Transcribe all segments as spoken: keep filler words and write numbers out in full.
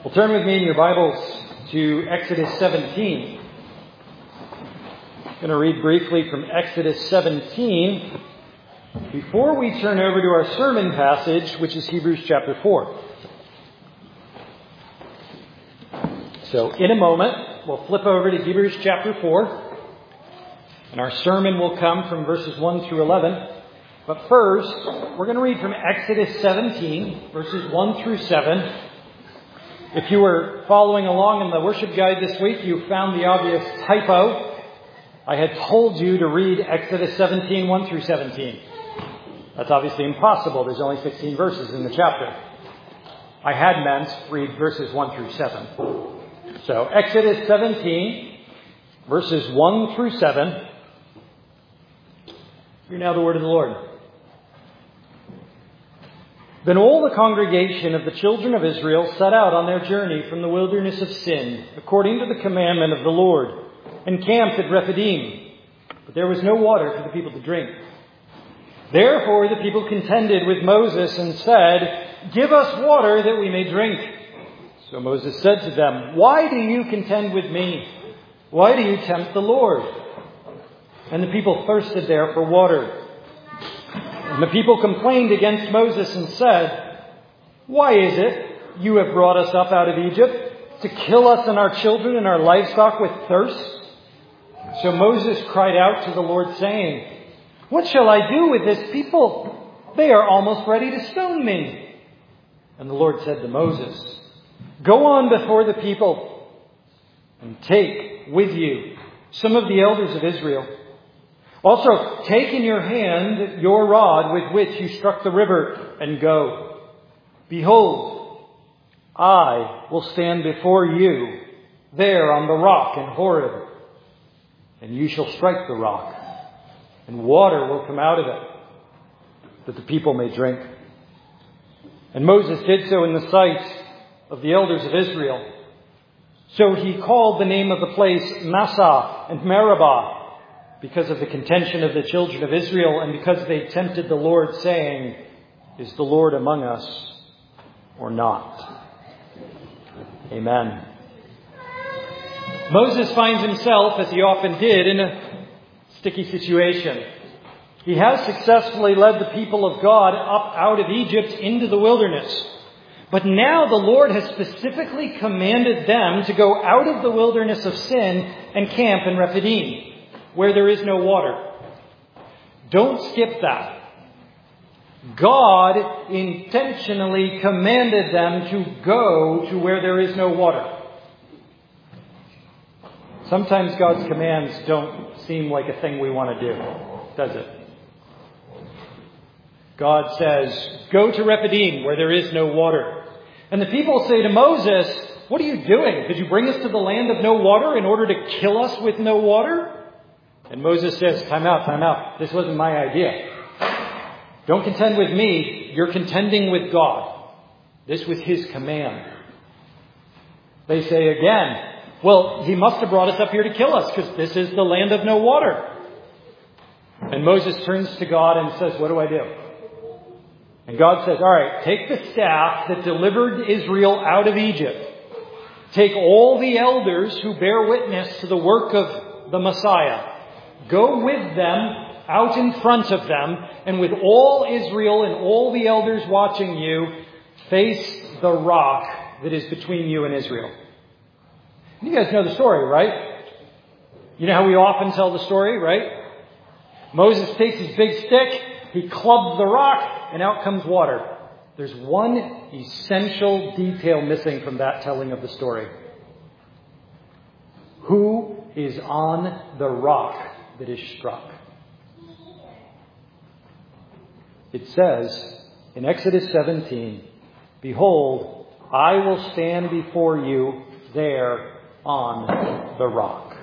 Well, turn with me in your Bibles to Exodus seventeen. I'm going to read briefly from Exodus seventeen before we turn over to our sermon passage, which is Hebrews chapter four. So in a moment, we'll flip over to Hebrews chapter four, and our sermon will come from verses one through eleven. But first, we're going to read from Exodus seventeen, verses one through seven. If you were following along in the worship guide this week, you found the obvious typo. I had told you to read Exodus seventeen, one through seventeen. That's obviously impossible. There's only sixteen verses in the chapter. I had meant read verses one through seven. So Exodus seventeen, verses one through seven. Hear now the word of the Lord. Then all the congregation of the children of Israel set out on their journey from the wilderness of Sin, according to the commandment of the Lord, and camped at Rephidim. But there was no water for the people to drink. Therefore the people contended with Moses and said, "Give us water that we may drink." So Moses said to them, "Why do you contend with me? Why do you tempt the Lord?" And the people thirsted there for water. And the people complained against Moses and said, "Why is it you have brought us up out of Egypt to kill us and our children and our livestock with thirst?" So Moses cried out to the Lord, saying, "What shall I do with this people? They are almost ready to stone me." And the Lord said to Moses, "Go on before the people and take with you some of the elders of Israel. Also, take in your hand your rod with which you struck the river and go. Behold, I will stand before you there on the rock in Horeb, and you shall strike the rock, and water will come out of it, that the people may drink." And Moses did so in the sight of the elders of Israel. So he called the name of the place Massah and Meribah, because of the contention of the children of Israel, and because they tempted the Lord, saying, "Is the Lord among us or not?" Amen. Moses finds himself, as he often did, in a sticky situation. He has successfully led the people of God up out of Egypt into the wilderness. But now the Lord has specifically commanded them to go out of the wilderness of Sin and camp in Rephidim, where there is no water. Don't skip that. God intentionally commanded them to go to where there is no water. Sometimes God's commands don't seem like a thing we want to do, does it? God says, "Go to Rephidim, where there is no water." And the people say to Moses, "What are you doing? Did you bring us to the land of no water in order to kill us with no water?" And Moses says, time out, time out. This wasn't my idea. Don't contend with me. You're contending with God. This was his command. They say again, "Well, he must have brought us up here to kill us because this is the land of no water." And Moses turns to God and says, "What do I do?" And God says, "All right, take the staff that delivered Israel out of Egypt. Take all the elders who bear witness to the work of the Messiah. Go with them out in front of them, and with all Israel and all the elders watching you, face the rock that is between you and Israel." And you guys know the story, right? You know how we often tell the story, right? Moses takes his big stick, he clubs the rock, and out comes water. There's one essential detail missing from that telling of the story. Who is on the rock that is struck? It says in Exodus seventeen, "Behold, I will stand before you there on the rock."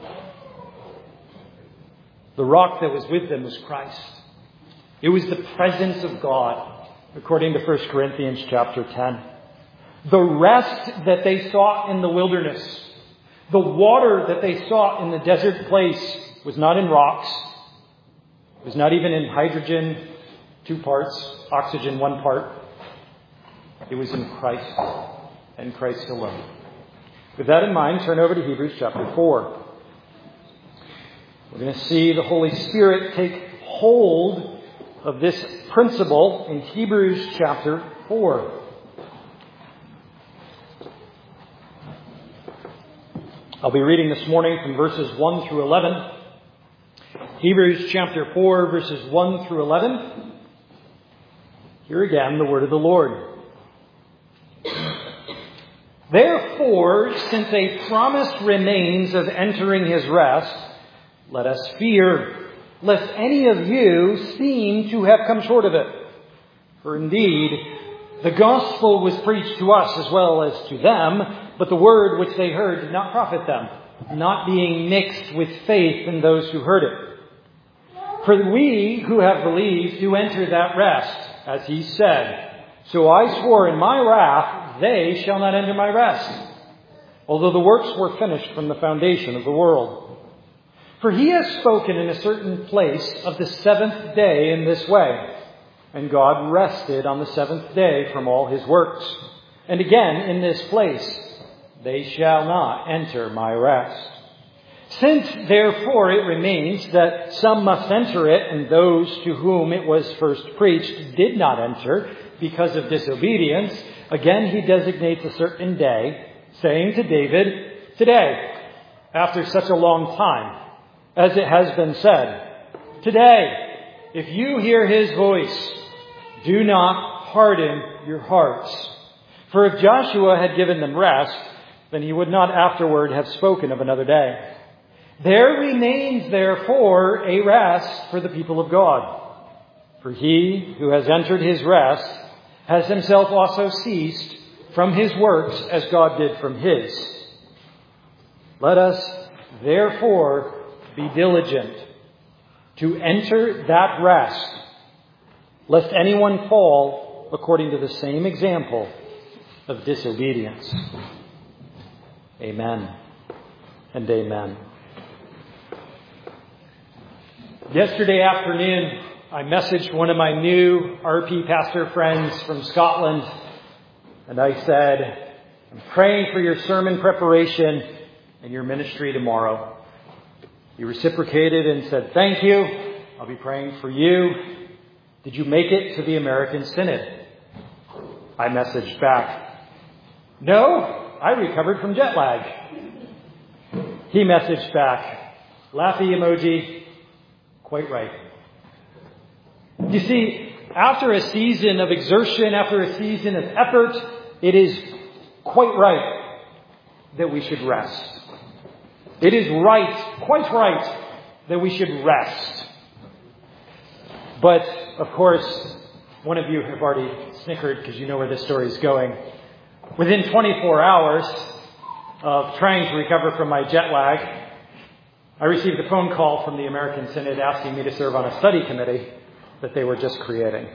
The rock that was with them was Christ. It was the presence of God, according to First Corinthians chapter ten. The rest that they sought in the wilderness, the water that they sought in the desert place, was not in rocks. It was not even in hydrogen, two parts, oxygen, one part. It was in Christ. and Christ alone. With that in mind, turn over to Hebrews chapter four. We're going to see the Holy Spirit take hold of this principle in Hebrews chapter four. I'll be reading this morning from verses one through eleven. Hebrews chapter four, verses one through eleven. Here again, the word of the Lord. Therefore, since a promise remains of entering his rest, let us fear, lest any of you seem to have come short of it. For indeed, the gospel was preached to us as well as to them, but the word which they heard did not profit them, not being mixed with faith in those who heard it. For we who have believed do enter that rest, as he said, so I swore in my wrath, they shall not enter my rest, although the works were finished from the foundation of the world. For he has spoken in a certain place of the seventh day in this way, and God rested on the seventh day from all his works. And again in this place, they shall not enter my rest. Since therefore it remains that some must enter it, and those to whom it was first preached did not enter because of disobedience, again he designates a certain day, saying to David, today, after such a long time, as it has been said, today, if you hear his voice, do not harden your hearts. For if Joshua had given them rest, then he would not afterward have spoken of another day. There remains, therefore, a rest for the people of God. For he who has entered his rest has himself also ceased from his works as God did from his. Let us, therefore, be diligent to enter that rest, lest anyone fall according to the same example of disobedience. Amen and amen. Yesterday afternoon, I messaged one of my new R P pastor friends from Scotland, and I said, I'm praying for your sermon preparation and your ministry tomorrow. He reciprocated and said, thank you. I'll be praying for you. Did you make it to the American Synod? I messaged back, no, I recovered from jet lag. He messaged back, laughy emoji, quite right. You see, after a season of exertion, after a season of effort, it is quite right that we should rest. It is right, quite right, that we should rest. But, of course, one of you have already snickered because you know where this story is going. Within twenty-four hours of trying to recover from my jet lag, I received a phone call from the American Synod asking me to serve on a study committee that they were just creating.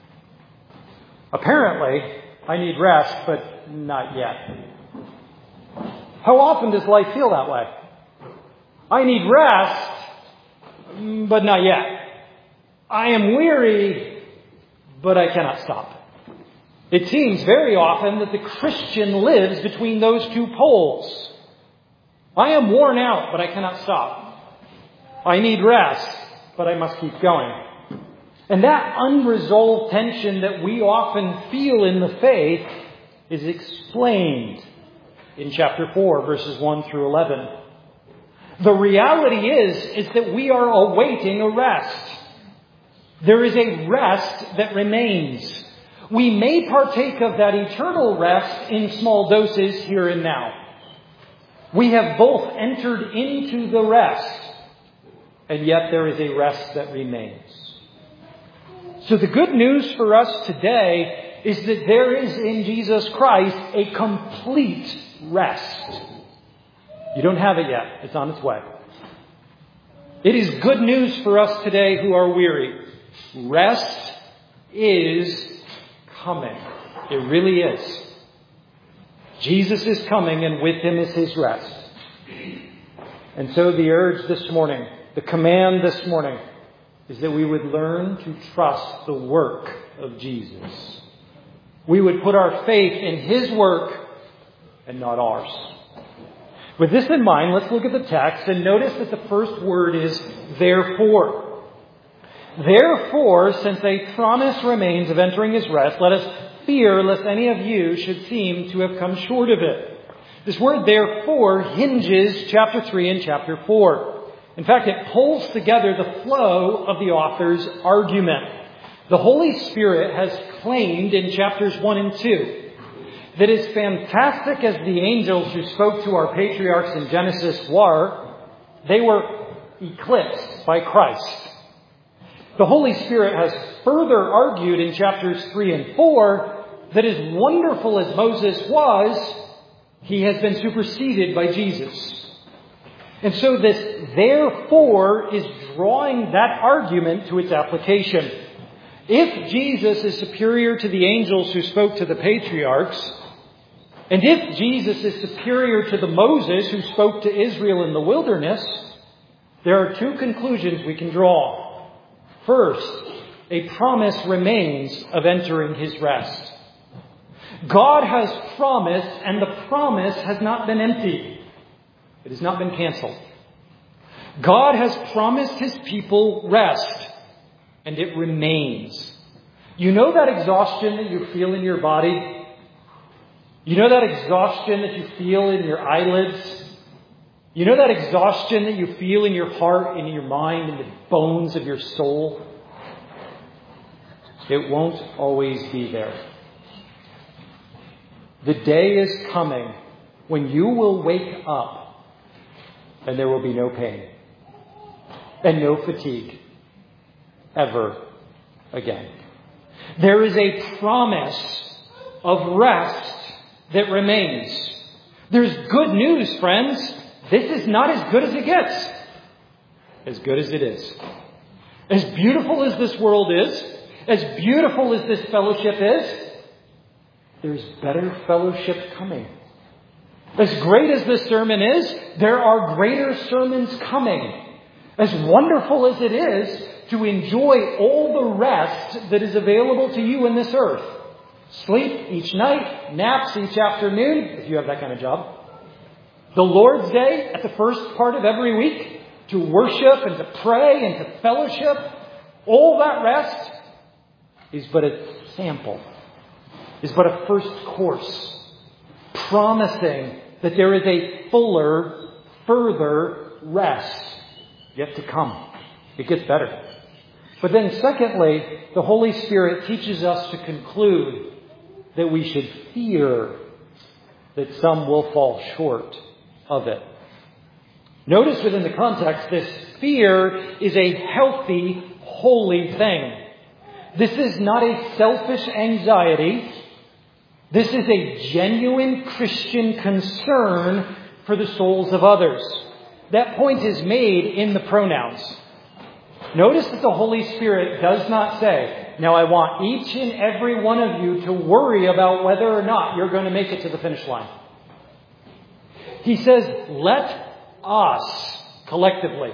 Apparently, I need rest, but not yet. How often does life feel that way? I need rest, but not yet. I am weary, but I cannot stop. It seems very often that the Christian lives between those two poles. I am worn out, but I cannot stop. I need rest, but I must keep going. And that unresolved tension that we often feel in the faith is explained in chapter four, verses one through eleven. The reality is, is that we are awaiting a rest. There is a rest that remains. We may partake of that eternal rest in small doses here and now. We have both entered into the rest, and yet there is a rest that remains. So the good news for us today is that there is in Jesus Christ a complete rest. You don't have it yet. It's on its way. It is good news for us today who are weary. Rest is coming. It really is. Jesus is coming, and with him is his rest. And so the urge this morning, the command this morning, is that we would learn to trust the work of Jesus. We would put our faith in his work and not ours. With this in mind, let's look at the text and notice that the first word is therefore. Therefore, since a promise remains of entering his rest, let us fear lest any of you should seem to have come short of it. This word therefore hinges chapter three and chapter four. In fact, it pulls together the flow of the author's argument. The Holy Spirit has claimed in chapters one and two that as fantastic as the angels who spoke to our patriarchs in Genesis were, they were eclipsed by Christ. The Holy Spirit has further argued in chapters three and four that as wonderful as Moses was, he has been superseded by Jesus. And so this therefore is drawing that argument to its application. If Jesus is superior to the angels who spoke to the patriarchs, and if Jesus is superior to the Moses who spoke to Israel in the wilderness, there are two conclusions we can draw. First, a promise remains of entering his rest. God has promised, and the promise has not been empty. It has not been canceled. God has promised his people rest, and it remains. You know that exhaustion that you feel in your body? You know that exhaustion that you feel in your eyelids? You know that exhaustion that you feel in your heart, in your mind, in the bones of your soul? It won't always be there. The day is coming when you will wake up and there will be no pain and no fatigue ever again. There is a promise of rest that remains. There's good news, friends. This is not as good as it gets. As good as it is. As beautiful as this world is, as beautiful as this fellowship is, there's better fellowship coming. As great as this sermon is, there are greater sermons coming. As wonderful as it is to enjoy all the rest that is available to you in this earth. Sleep each night, naps each afternoon, if you have that kind of job. The Lord's Day at the first part of every week to worship and to pray and to fellowship. All that rest is but a sample, is but a first course, promising that there is a fuller, further rest yet to come. It gets better. But then secondly, the Holy Spirit teaches us to conclude that we should fear that some will fall short of it. Notice within the context, this fear is a healthy, holy thing. This is not a selfish anxiety. This is a genuine Christian concern for the souls of others. That point is made in the pronouns. Notice that the Holy Spirit does not say, now I want each and every one of you to worry about whether or not you're going to make it to the finish line. He says, let us collectively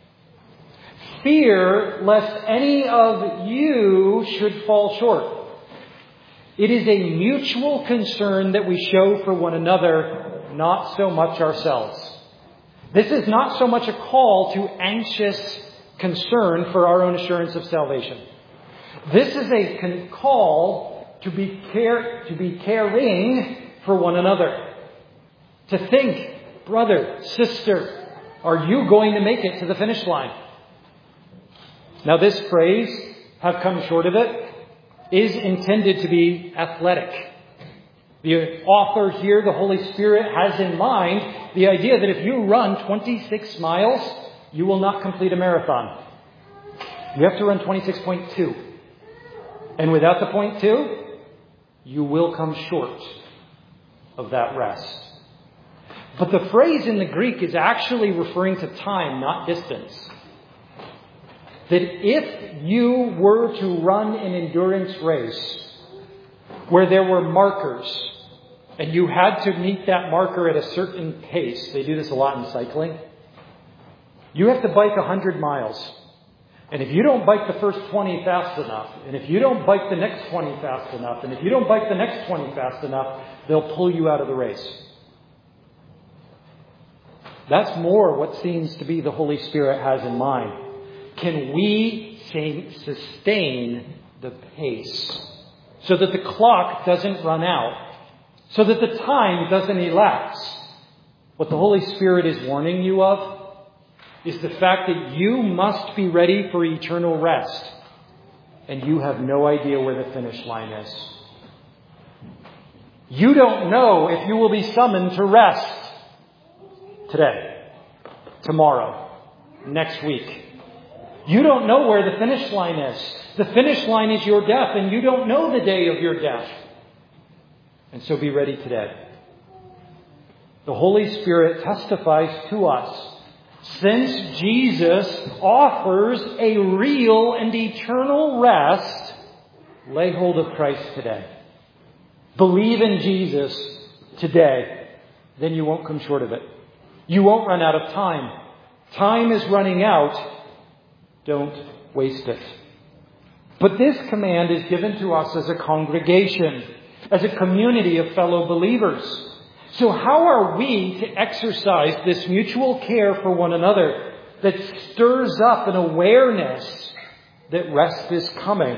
fear lest any of you should fall short. It is a mutual concern that we show for one another, not so much ourselves. This is not so much a call to anxious concern for our own assurance of salvation. This is a con- call to be care to be caring for one another. To think, brother, sister, are you going to make it to the finish line? Now this phrase, have come short of it, is intended to be athletic. The author here, the Holy Spirit, has in mind the idea that if you run twenty-six miles, you will not complete a marathon. You have to run twenty-six point two. And without the point two, you will come short of that rest. But the phrase in the Greek is actually referring to time, not distance. That if you were to run an endurance race where there were markers and you had to meet that marker at a certain pace, they do this a lot in cycling, you have to bike one hundred miles. And if you don't bike the first twenty fast enough, and if you don't bike the next twenty fast enough, and if you don't bike the next twenty fast enough, they'll pull you out of the race. That's more what seems to be the Holy Spirit has in mind. Can we sustain the pace so that the clock doesn't run out, so that the time doesn't elapse? What the Holy Spirit is warning you of is the fact that you must be ready for eternal rest, and you have no idea where the finish line is. You don't know if you will be summoned to rest today, tomorrow, next week. You don't know where the finish line is. The finish line is your death, and you don't know the day of your death. And so be ready today. The Holy Spirit testifies to us. Since Jesus offers a real and eternal rest, lay hold of Christ today. Believe in Jesus today. Then you won't come short of it. You won't run out of time. Time is running out. Don't waste it. But this command is given to us as a congregation, as a community of fellow believers. So how are we to exercise this mutual care for one another that stirs up an awareness that rest is coming?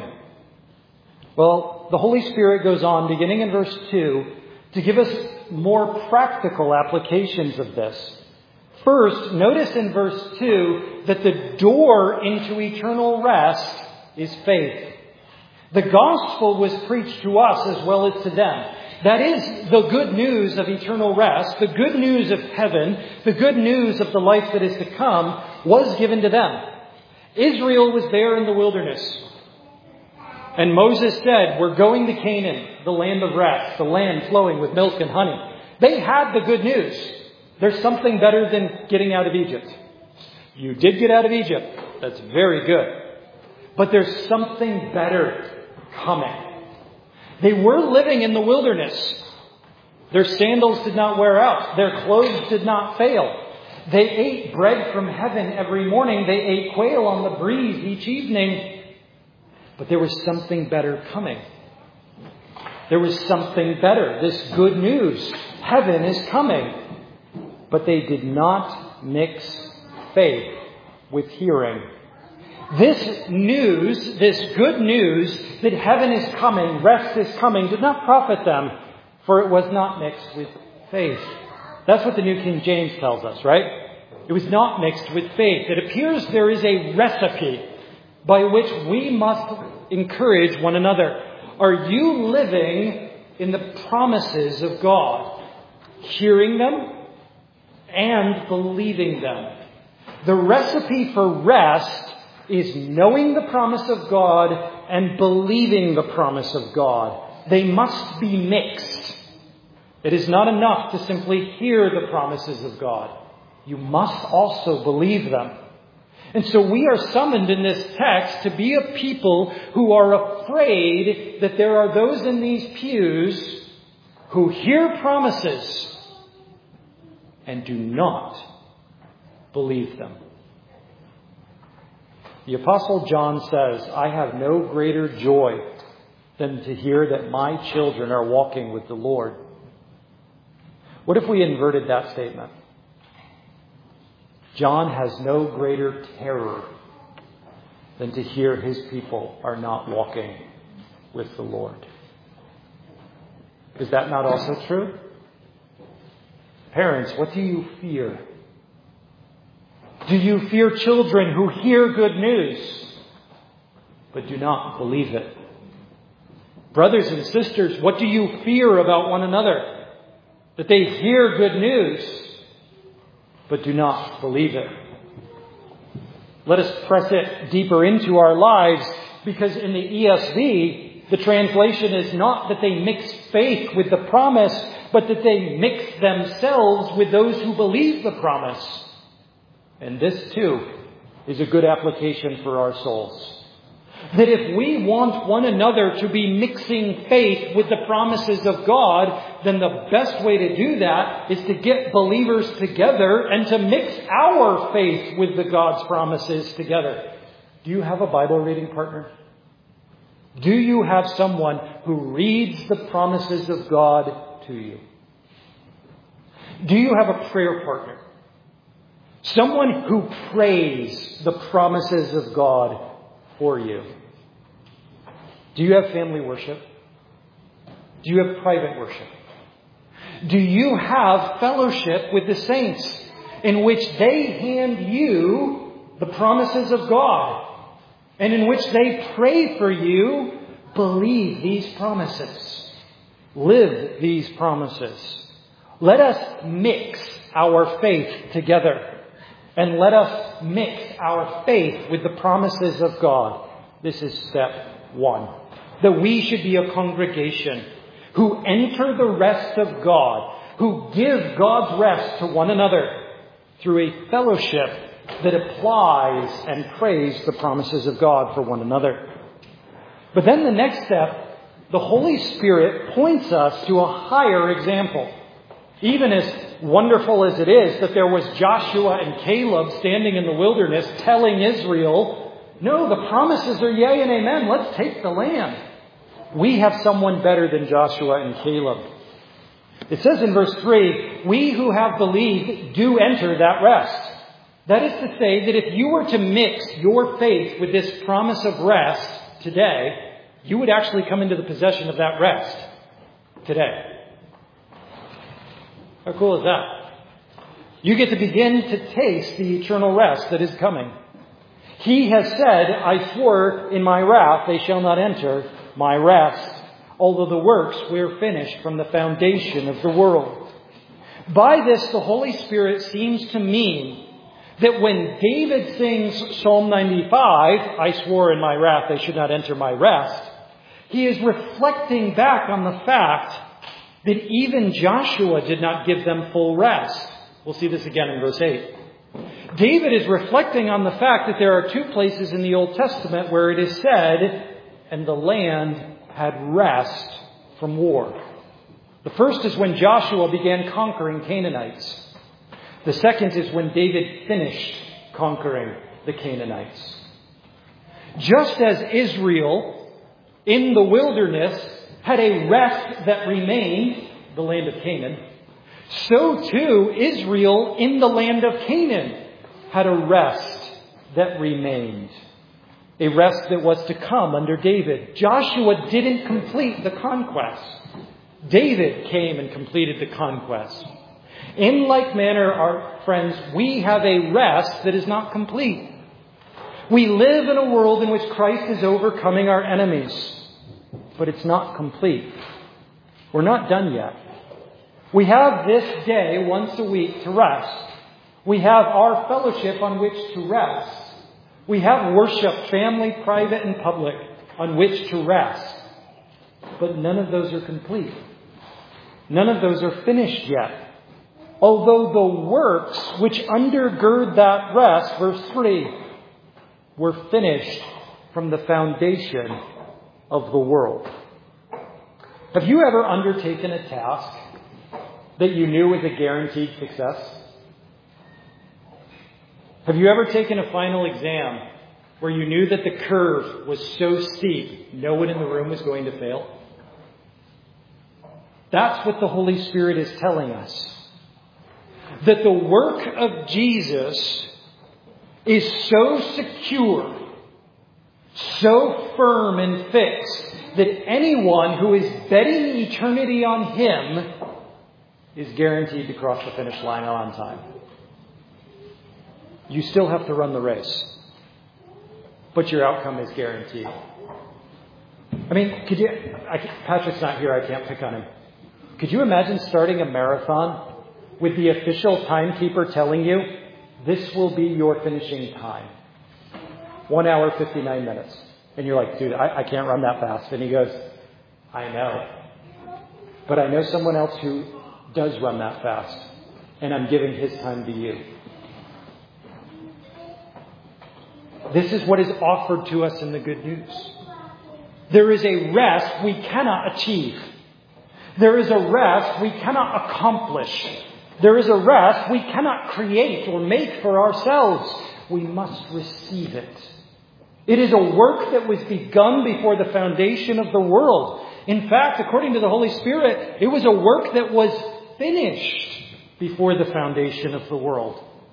Well, the Holy Spirit goes on, beginning in verse two, to give us more practical applications of this. First, notice in verse two that the door into eternal rest is faith. The gospel was preached to us as well as to them. That is the good news of eternal rest, the good news of heaven, the good news of the life that is to come was given to them. Israel was there in the wilderness. And Moses said, we're going to Canaan, the land of rest, the land flowing with milk and honey. They had the good news. There's something better than getting out of Egypt. You did get out of Egypt. That's very good. But there's something better coming. They were living in the wilderness. Their sandals did not wear out. Their clothes did not fail. They ate bread from heaven every morning. They ate quail on the breeze each evening. But there was something better coming. There was something better. This good news. Heaven is coming. But they did not mix faith with hearing. This news, this good news that heaven is coming, rest is coming, did not profit them, for it was not mixed with faith. That's what the New King James tells us, right? It was not mixed with faith. It appears there is a recipe by which we must encourage one another. Are you living in the promises of God, hearing them and believing them? The recipe for rest is knowing the promise of God and believing the promise of God. They must be mixed. It is not enough to simply hear the promises of God. You must also believe them. And so we are summoned in this text to be a people who are afraid that there are those in these pews who hear promises and do not believe them. The Apostle John says, I have no greater joy than to hear that my children are walking with the Lord. What if we inverted that statement? John has no greater terror than to hear his people are not walking with the Lord. Is that not also true? Parents, what do you fear? Do you fear children who hear good news but do not believe it? Brothers and sisters, what do you fear about one another? That they hear good news but do not believe it. Let us press it deeper into our lives, because in the E S V, the translation is not that they mix faith with the promise, but that they mix themselves with those who believe the promise. And this, too, is a good application for our souls. That if we want one another to be mixing faith with the promises of God, then the best way to do that is to get believers together and to mix our faith with the God's promises together. Do you have a Bible reading partner? Do you have someone who reads the promises of God to you? Do you have a prayer partner? Someone who prays the promises of God for you. Do you have family worship? Do you have private worship? Do you have fellowship with the saints in which they hand you the promises of God and in which they pray for you? Believe these promises. Live these promises. Let us mix our faith together. And let us mix our faith with the promises of God. This is step one. That we should be a congregation who enter the rest of God, who give God's rest to one another through a fellowship that applies and prays the promises of God for one another. But then the next step, the Holy Spirit points us to a higher example. Even as wonderful as it is that there was Joshua and Caleb standing in the wilderness telling Israel, no, the promises are yea and amen. Let's take the land. We have someone better than Joshua and Caleb. It says in verse three, we who have believed do enter that rest. That is to say that if you were to mix your faith with this promise of rest today, you would actually come into the possession of that rest today. How cool is that? You get to begin to taste the eternal rest that is coming. He has said, I swore in my wrath they shall not enter my rest, although the works were finished from the foundation of the world. By this, the Holy Spirit seems to mean that when David sings Psalm ninety-five, I swore in my wrath they should not enter my rest, he is reflecting back on the fact that even Joshua did not give them full rest. We'll see this again in verse eight. David is reflecting on the fact that there are two places in the Old Testament where it is said, and the land had rest from war. The first is when Joshua began conquering Canaanites. The second is when David finished conquering the Canaanites. Just as Israel in the wilderness had a rest that remained, the land of Canaan, so too Israel in the land of Canaan had a rest that remained. A rest that was to come under David. Joshua didn't complete the conquest. David came and completed the conquest. In like manner, our friends, we have a rest that is not complete. We live in a world in which Christ is overcoming our enemies. But it's not complete. We're not done yet. We have this day once a week to rest. We have our fellowship on which to rest. We have worship, family, private, and public, on which to rest. But none of those are complete. None of those are finished yet. Although the works which undergird that rest, verse three, were finished from the foundation of the world. Have you ever undertaken a task that you knew was a guaranteed success? Have you ever taken a final exam where you knew that the curve was so steep, no one in the room was going to fail? That's what the Holy Spirit is telling us. That the work of Jesus is so secure, so firm and fixed, that anyone who is betting eternity on Him is guaranteed to cross the finish line on time. You still have to run the race, but your outcome is guaranteed. I mean, could you, I, Patrick's not here, I can't pick on him. Could you imagine starting a marathon with the official timekeeper telling you, this will be your finishing time? One hour, fifty-nine minutes. And you're like, dude, I, I can't run that fast. And he goes, I know. But I know someone else who does run that fast. And I'm giving his time to you. This is what is offered to us in the good news. There is a rest we cannot achieve. There is a rest we cannot accomplish. There is a rest we cannot create or make for ourselves. We must receive it. It is a work that was begun before the foundation of the world. In fact, according to the Holy Spirit, it was a work that was finished before the foundation of the world.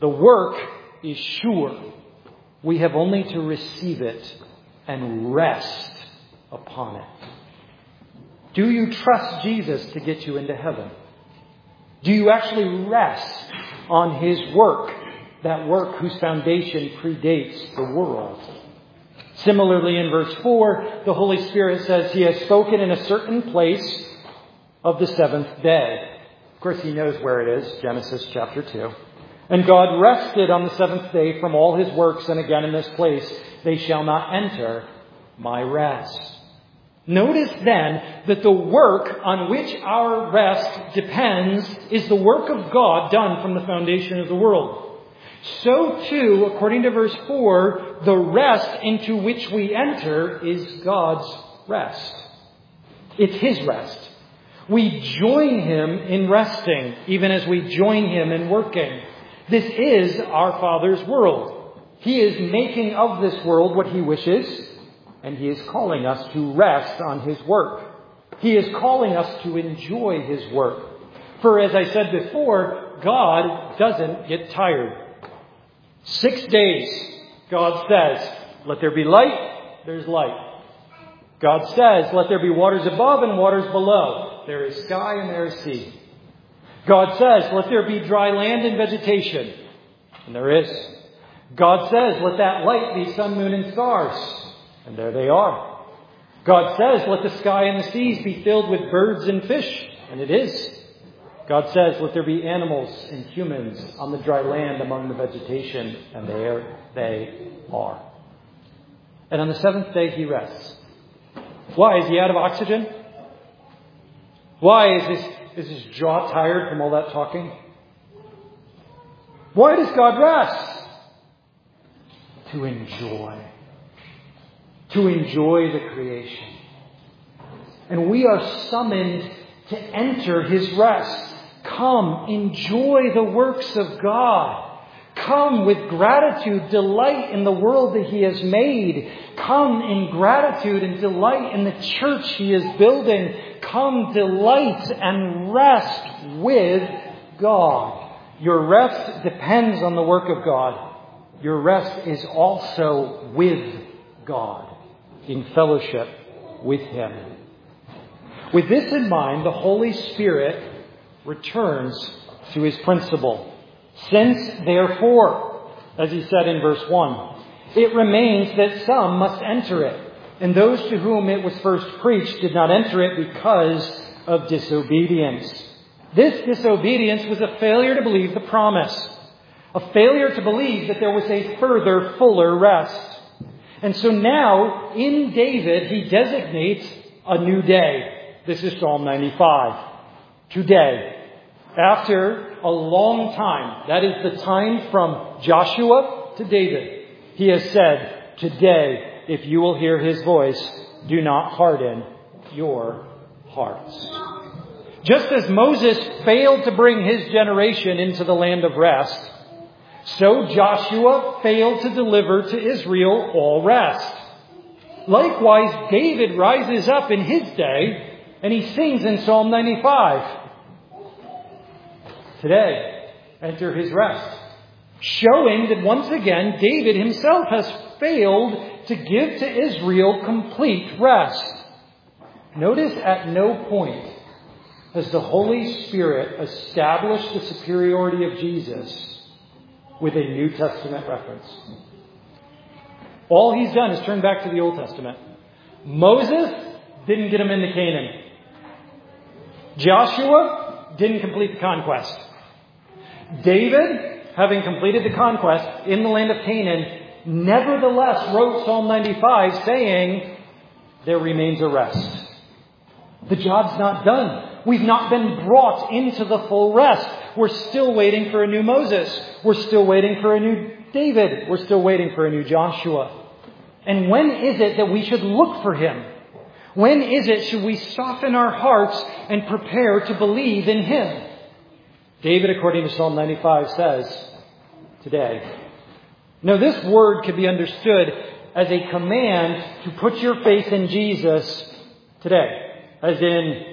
The work is sure. We have only to receive it and rest upon it. Do you trust Jesus to get you into heaven? Do you actually rest on His work, that work whose foundation predates the world? Similarly, in verse four, the Holy Spirit says He has spoken in a certain place of the seventh day. Of course, He knows where it is, Genesis chapter two. And God rested on the seventh day from all His works, and again in this place, they shall not enter my rest. Notice then that the work on which our rest depends is the work of God done from the foundation of the world. So too, according to verse four, the rest into which we enter is God's rest. It's His rest. We join Him in resting, even as we join Him in working. This is our Father's world. He is making of this world what He wishes, and He is calling us to rest on His work. He is calling us to enjoy His work. For as I said before, God doesn't get tired. Six days, God says, let there be light, there's light. God says, let there be waters above and waters below. There is sky and there is sea. God says, let there be dry land and vegetation. And there is. God says, let that light be sun, moon, and stars. And there they are. God says, let the sky and the seas be filled with birds and fish. And it is. God says, let there be animals and humans on the dry land among the vegetation. And there they are. And on the seventh day He rests. Why? Is He out of oxygen? Why is His, is his jaw tired from all that talking? Why does God rest? To enjoy. To enjoy the creation. And we are summoned to enter His rest. Come, enjoy the works of God. Come with gratitude, delight in the world that He has made. Come in gratitude and delight in the church He is building. Come, delight and rest with God. Your rest depends on the work of God. Your rest is also with God, in fellowship with Him. With this in mind, the Holy Spirit returns to His principle. Since, therefore, as He said in verse one, it remains that some must enter it. And those to whom it was first preached did not enter it because of disobedience. This disobedience was a failure to believe the promise. A failure to believe that there was a further, fuller rest. And so now, in David, he designates a new day. This is Psalm ninety-five. Today, after a long time, that is the time from Joshua to David, He has said, today, if you will hear His voice, do not harden your hearts. Just as Moses failed to bring his generation into the land of rest, so Joshua failed to deliver to Israel all rest. Likewise, David rises up in his day, and he sings in Psalm ninety-five, today, enter His rest. Showing that once again, David himself has failed to give to Israel complete rest. Notice at no point has the Holy Spirit established the superiority of Jesus with a New Testament reference. All He's done is turn back to the Old Testament. Moses didn't get them into Canaan. Joshua didn't complete the conquest. David, having completed the conquest in the land of Canaan, nevertheless wrote Psalm ninety-five saying, there remains a rest. The job's not done. We've not been brought into the full rest. We're still waiting for a new Moses. We're still waiting for a new David. We're still waiting for a new Joshua. And when is it that we should look for Him? When is it should we soften our hearts and prepare to believe in Him? David, according to Psalm ninety-five, says, today. Now, this word could be understood as a command to put your faith in Jesus today. As in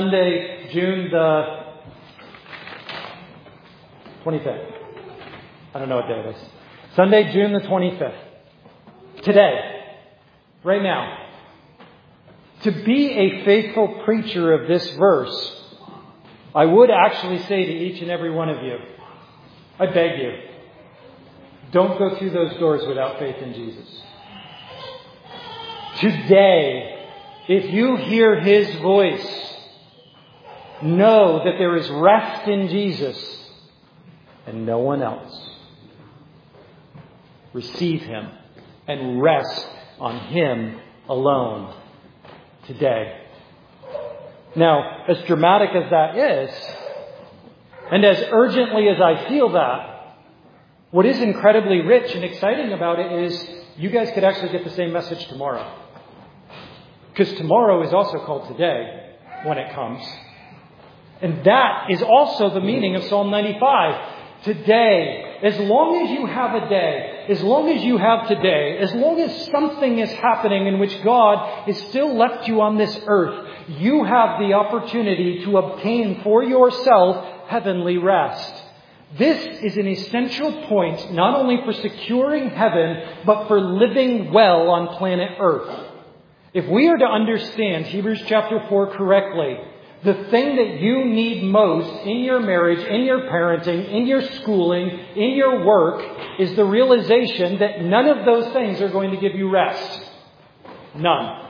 Sunday, June the twenty-fifth. I don't know what day it is. Sunday, June the twenty-fifth. Today. Right now. To be a faithful preacher of this verse, I would actually say to each and every one of you, I beg you, don't go through those doors without faith in Jesus. Today, if you hear His voice, know that there is rest in Jesus and no one else. Receive Him and rest on Him alone today. Now, as dramatic as that is, and as urgently as I feel that, what is incredibly rich and exciting about it is you guys could actually get the same message tomorrow. Because tomorrow is also called today when it comes. And that is also the meaning of Psalm ninety-five. Today, as long as you have a day, as long as you have today, as long as something is happening in which God has still left you on this earth, you have the opportunity to obtain for yourself heavenly rest. This is an essential point not only for securing heaven, but for living well on planet Earth. If we are to understand Hebrews chapter four correctly, the thing that you need most in your marriage, in your parenting, in your schooling, in your work, is the realization that none of those things are going to give you rest. None.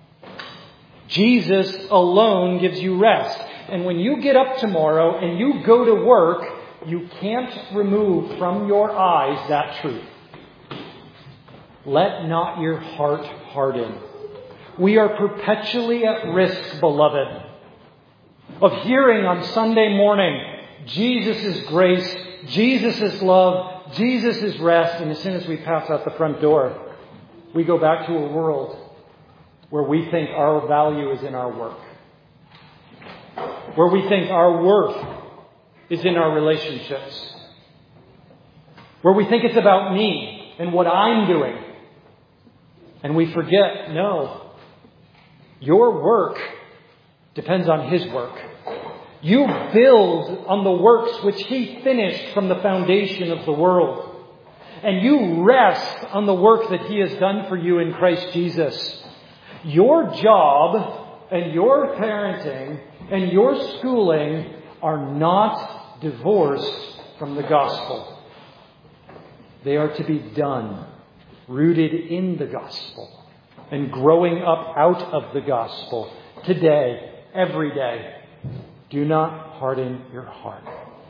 Jesus alone gives you rest. And when you get up tomorrow and you go to work, you can't remove from your eyes that truth. Let not your heart harden. We are perpetually at risk, beloved, of hearing on Sunday morning, Jesus' grace, Jesus' love, Jesus' rest. And as soon as we pass out the front door, we go back to a world where we think our value is in our work. Where we think our worth is in our relationships. Where we think it's about me and what I'm doing. And we forget, no, your work depends on His work. You build on the works which He finished from the foundation of the world. And you rest on the work that He has done for you in Christ Jesus. Your job and your parenting and your schooling are not divorced from the gospel. They are to be done, rooted in the gospel, and growing up out of the gospel today, every day. Do not harden your heart.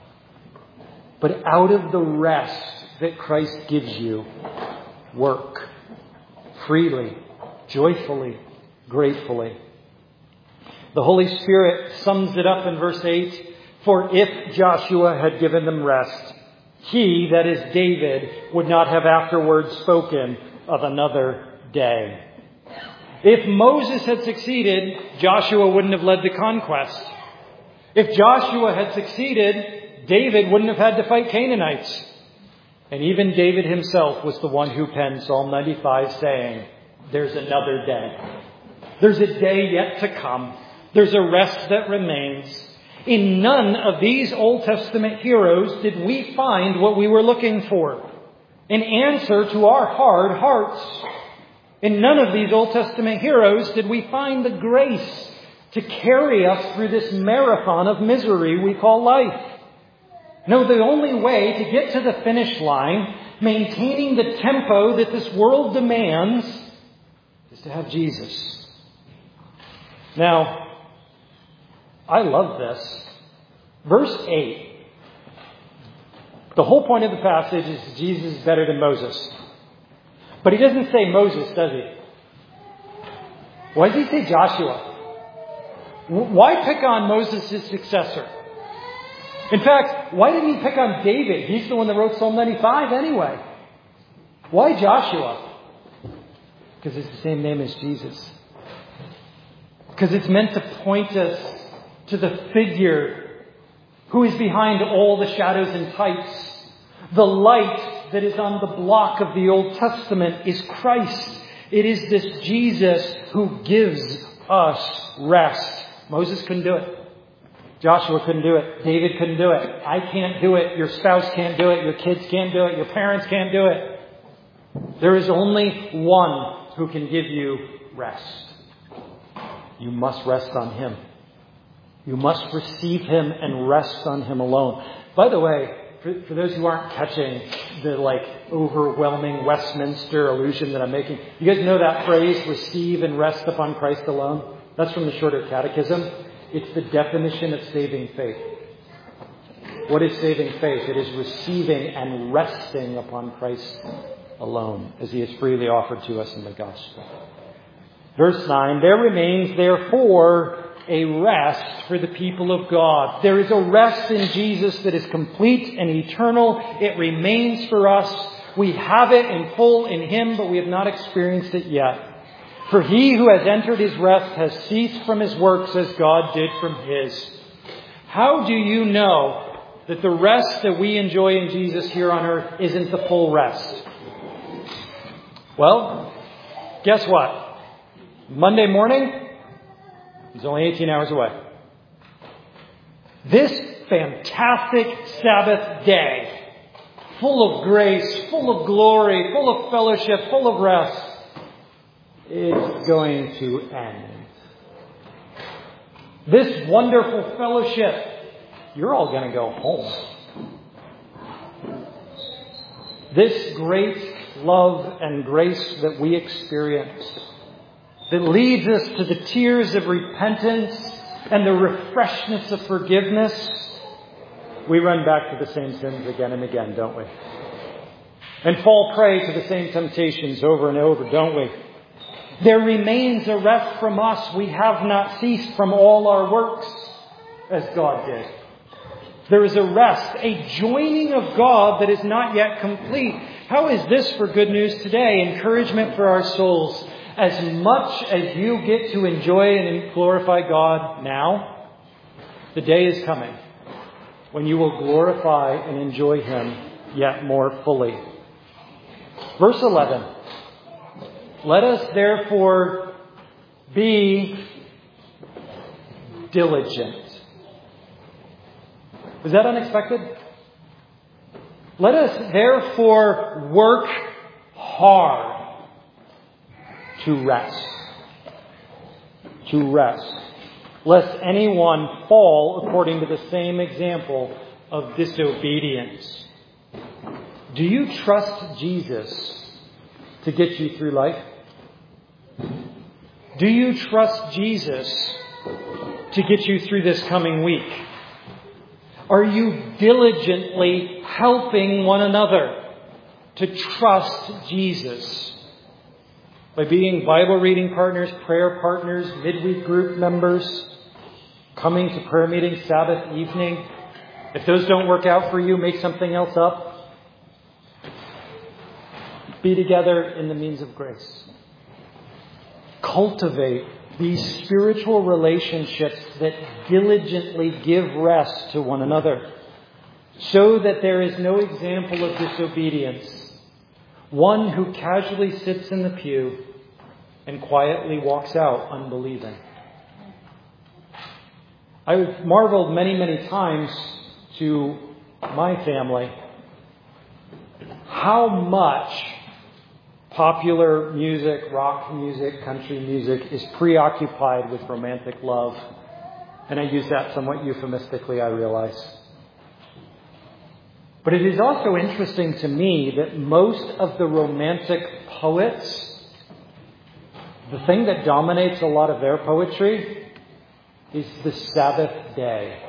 But out of the rest that Christ gives you, work freely, joyfully, gratefully. The Holy Spirit sums it up in verse eight. For if Joshua had given them rest, he, that is David, would not have afterwards spoken of another day. If Moses had succeeded, Joshua wouldn't have led the conquest. If Joshua had succeeded, David wouldn't have had to fight Canaanites. And even David himself was the one who penned Psalm ninety-five saying, there's another day. There's a day yet to come. There's a rest that remains. In none of these Old Testament heroes did we find what we were looking for. An answer to our hard hearts. In none of these Old Testament heroes did we find the grace to carry us through this marathon of misery we call life. No, the only way to get to the finish line, maintaining the tempo that this world demands, is to have Jesus. Now, I love this. Verse eight. The whole point of the passage is Jesus is better than Moses. But he doesn't say Moses, does he? Why does he say Joshua? Why pick on Moses' successor? In fact, why didn't he pick on David? He's the one that wrote Psalm ninety-five anyway. Why Joshua? Because it's the same name as Jesus. Because it's meant to point us to the figure who is behind all the shadows and types. The light that is on the block of the Old Testament is Christ. It is this Jesus who gives us rest. Moses couldn't do it. Joshua couldn't do it. David couldn't do it. I can't do it. Your spouse can't do it. Your kids can't do it. Your parents can't do it. There is only one who can give you rest. You must rest on Him. You must receive Him and rest on Him alone. By the way, for, for those who aren't catching the like overwhelming Westminster allusion that I'm making, you guys know that phrase, receive and rest upon Christ alone? That's from the Shorter Catechism. It's the definition of saving faith. What is saving faith? It is receiving and resting upon Christ alone, as He is freely offered to us in the gospel. Verse nine, there remains therefore a rest for the people of God. There is a rest in Jesus that is complete and eternal. It remains for us. We have it in full in Him, but we have not experienced it yet. For he who has entered His rest has ceased from his works as God did from His. How do you know that the rest that we enjoy in Jesus here on earth isn't the full rest? Well, guess what? Monday morning, He's only eighteen hours away. This fantastic Sabbath day, full of grace, full of glory, full of fellowship, full of rest, is going to end. This wonderful fellowship, you're all going to go home. This great love and grace that we experience, that leads us to the tears of repentance and the refreshness of forgiveness, we run back to the same sins again and again, don't we? And fall prey to the same temptations over and over, don't we? There remains a rest from us. We have not ceased from all our works as God did. There is a rest, a joining of God that is not yet complete. How is this for good news today? Encouragement for our souls. As much as you get to enjoy and glorify God now, the day is coming when you will glorify and enjoy Him yet more fully. Verse eleven. Let us therefore be diligent. Was that unexpected? Let us therefore work hard to rest. To rest. Lest anyone fall according to the same example of disobedience. Do you trust Jesus to get you through life? Do you trust Jesus to get you through this coming week? Are you diligently helping one another to trust Jesus? By being Bible reading partners, prayer partners, midweek group members, coming to prayer meeting Sabbath evening. If those don't work out for you, make something else up. Be together in the means of grace. Cultivate these spiritual relationships that diligently give rest to one another, so that there is no example of disobedience. One who casually sits in the pew and quietly walks out unbelieving. I've marveled many, many times to my family how much popular music, rock music, country music is preoccupied with romantic love. And I use that somewhat euphemistically, I realize. But it is also interesting to me that most of the romantic poets, the thing that dominates a lot of their poetry is the Sabbath day.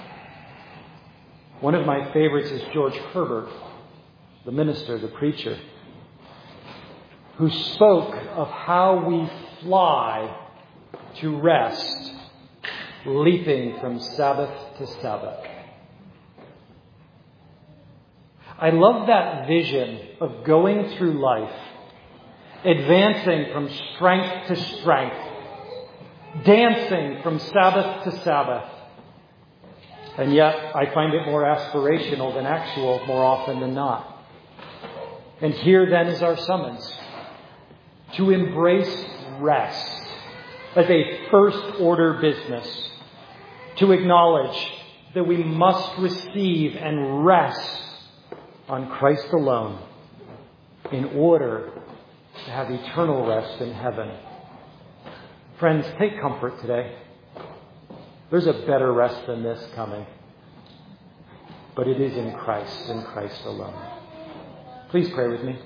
One of my favorites is George Herbert, the minister, the preacher, who spoke of how we fly to rest, leaping from Sabbath to Sabbath. I love that vision of going through life, advancing from strength to strength, dancing from Sabbath to Sabbath. And yet, I find it more aspirational than actual more often than not. And here then is our summons to embrace rest as a first order business. to acknowledge that we must receive and rest on Christ alone in order to have eternal rest in heaven. Friends, take comfort today. There's a better rest than this coming. But it is in Christ, in Christ alone. Please pray with me.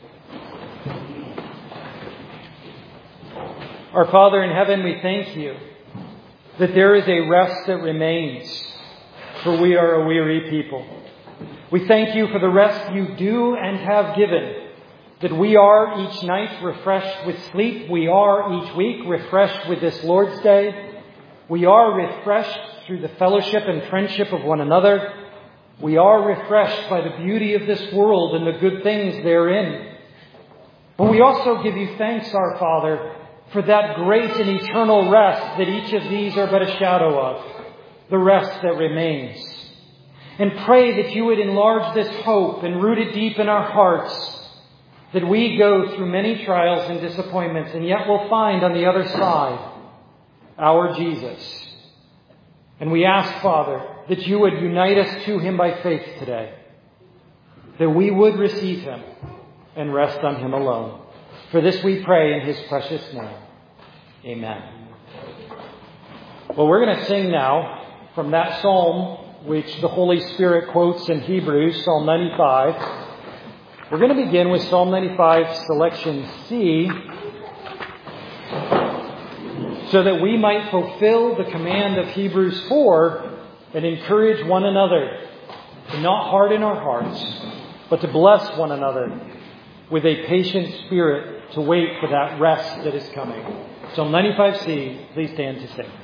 Our Father in heaven, we thank you that there is a rest that remains, for we are a weary people. We thank you for the rest you do and have given, that we are each night refreshed with sleep. We are each week refreshed with this Lord's Day. We are refreshed through the fellowship and friendship of one another. We are refreshed by the beauty of this world and the good things therein. But we also give you thanks, our Father, for that great and eternal rest that each of these are but a shadow of, the rest that remains. And pray that you would enlarge this hope and root it deep in our hearts, that we go through many trials and disappointments, and yet will find on the other side our Jesus. And we ask, Father, that you would unite us to him by faith today, that we would receive him and rest on him alone. For this we pray in his precious name. Amen. Well, we're going to sing now from that psalm which the Holy Spirit quotes in Hebrews, Psalm ninety-five. We're going to begin with Psalm ninety-five, selection C, so that we might fulfill the command of Hebrews four and encourage one another to not harden our hearts, but to bless one another with a patient spirit to wait for that rest that is coming. Psalm ninety-five C, please stand to sing.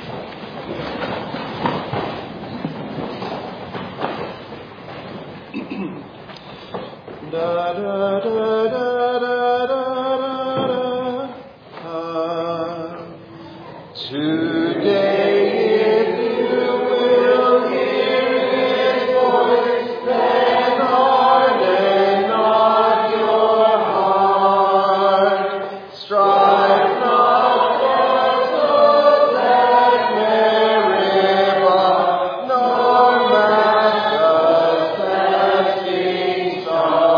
Da, da, da, da, da, da, da, da. Today, if you will hear his voice, then harden not your heart. Strive not for the that Meribah, nor match the testing star.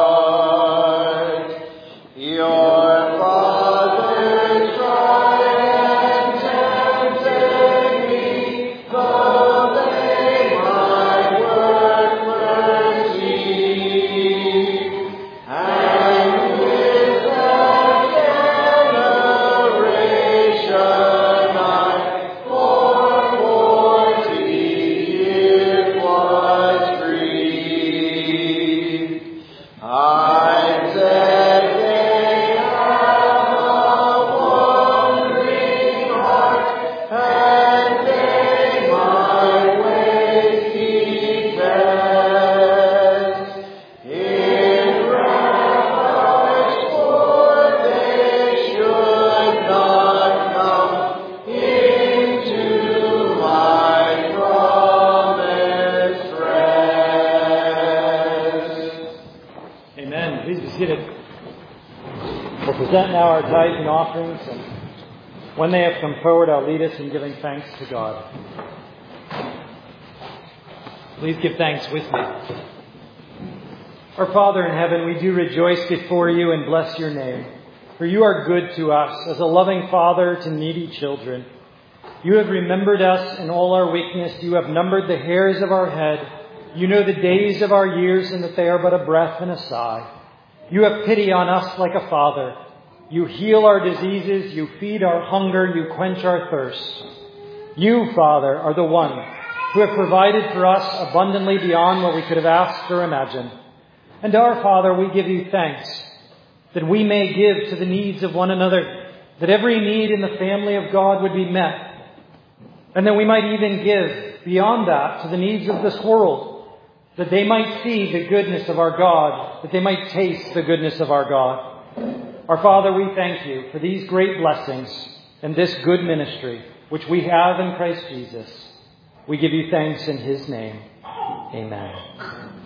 Your fathers tried and tempted me, though they might work mercy. And with that generation I for forty years was grieved. I said, present now our tithes and offerings, and when they have come forward, I'll lead us in giving thanks to God. Please give thanks with me. Our Father in heaven, we do rejoice before you and bless your name, for you are good to us as a loving Father to needy children. You have remembered us in all our weakness. You have numbered the hairs of our head. You know the days of our years, and that they are but a breath and a sigh. You have pity on us like a father. You heal our diseases. You feed our hunger. You quench our thirst. You, Father, are the one who have provided for us abundantly beyond what we could have asked or imagined. And our Father, we give you thanks that we may give to the needs of one another, that every need in the family of God would be met, and that we might even give beyond that to the needs of this world, that they might see the goodness of our God, that they might taste the goodness of our God. Our Father, we thank you for these great blessings and this good ministry which we have in Christ Jesus. We give you thanks in his name. Amen.